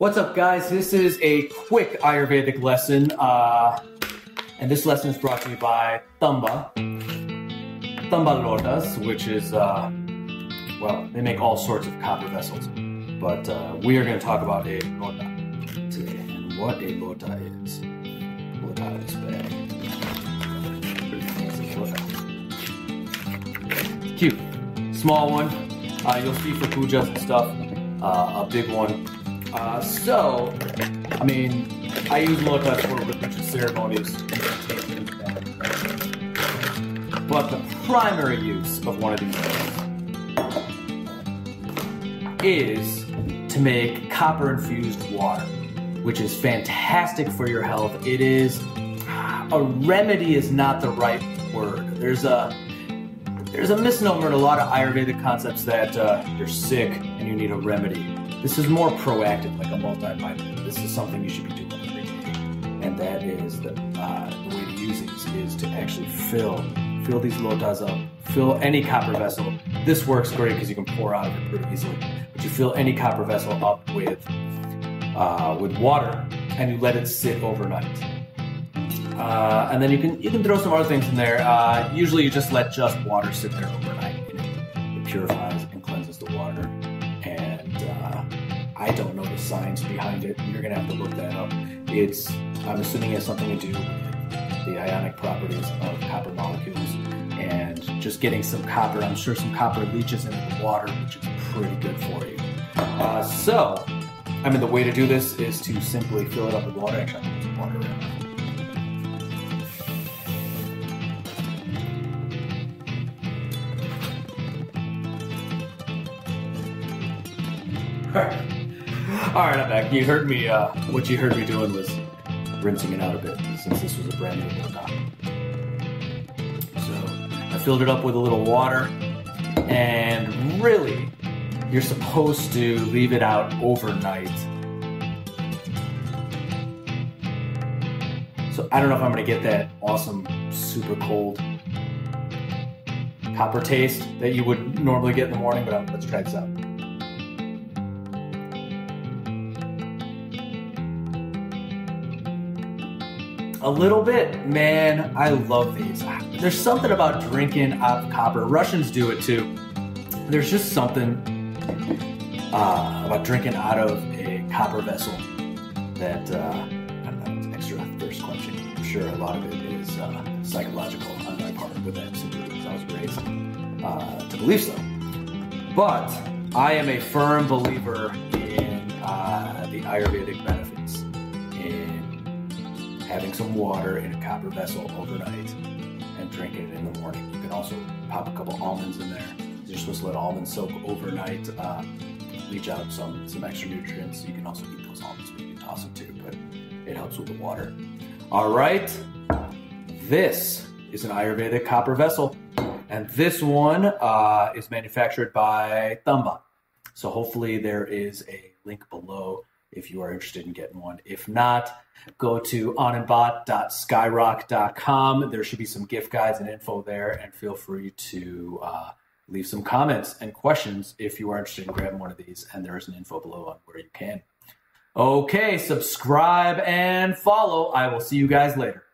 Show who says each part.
Speaker 1: What's up, guys? This is a quick Ayurvedic lesson, and this lesson is brought to you by Tamba Lotas, which is, well, they make all sorts of copper vessels, but we are going to talk about a lota today, and what a lota is. Pull it out of this bag. It's cute. Small one. You'll see for pujas and stuff. A big one. I use lotas for religious ceremonies, but the primary use of one of these is to make copper-infused water, which is fantastic for your health. It is, a remedy is not the right word. There's a misnomer in a lot of Ayurvedic concepts that you're sick and you need a remedy. This is more proactive, like a multivitamin. This is something you should be doing every day. And that is the way to use these is to actually fill these lotas up. Fill any copper vessel. This works great because you can pour out of it pretty easily. But you fill any copper vessel up with water and you let it sit overnight. And then you can throw some other things in there. Usually you just let just water sit there overnight. It purifies and cleanses the water. I don't know the science behind it. You're going to have to look that up. I'm assuming it has something to do with the ionic properties of copper molecules and just getting some copper. I'm sure some copper leaches into the water, which is pretty good for you. The way to do this is to simply fill it up with water. Actually, I'm going to put some water in. All right, I'm back. You heard me. What you heard me doing was rinsing it out a bit, since this was a brand new lota. So I filled it up with a little water, and really, you're supposed to leave it out overnight. So I don't know if I'm going to get that awesome, super cold copper taste that you would normally get in the morning, but let's try this out. A little bit, man. I love these. There's something about drinking out of copper. Russians do it too. There's just something about drinking out of a copper vessel that I don't know, it's extra thirst quenching. I'm sure a lot of it is psychological on my part with that, simply because I was raised to believe so. But I am a firm believer in the Ayurvedic benefits in having some water in a copper vessel overnight and drinking it in the morning. You can also pop a couple almonds in there. You're supposed to let almonds soak overnight, leach out some extra nutrients. You can also eat those almonds, but you can toss them too, but it helps with the water. All right, this is an Ayurvedic copper vessel, and this one is manufactured by Tamba. So hopefully there is a link below if you are interested in getting one. If not, go to anandbot.skyrock.com. There should be some gift guides and info there, and feel free to leave some comments and questions if you are interested in grabbing one of these, and there is an info below on where you can. Okay, subscribe and follow. I will see you guys later.